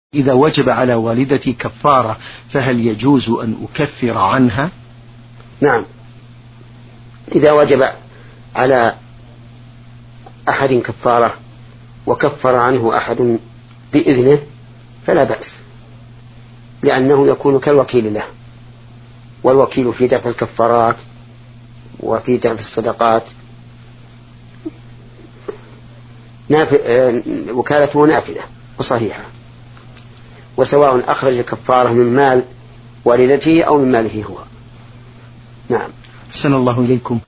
إذا وجب على والدتي كفارة فهل يجوز أن أكفر عنها؟ نعم، إذا وجب على أحد كفارة وكفر عنه أحد بإذنه فلا بأس، لأنه يكون كالوكيل له، والوكيل في دفع الكفارات وفي دفع الصدقات وكالته نافذة وصحيحة، وسواء أخرج كفارة من مال والدته أو من ماله هو. نعم. أحسن الله إليكم.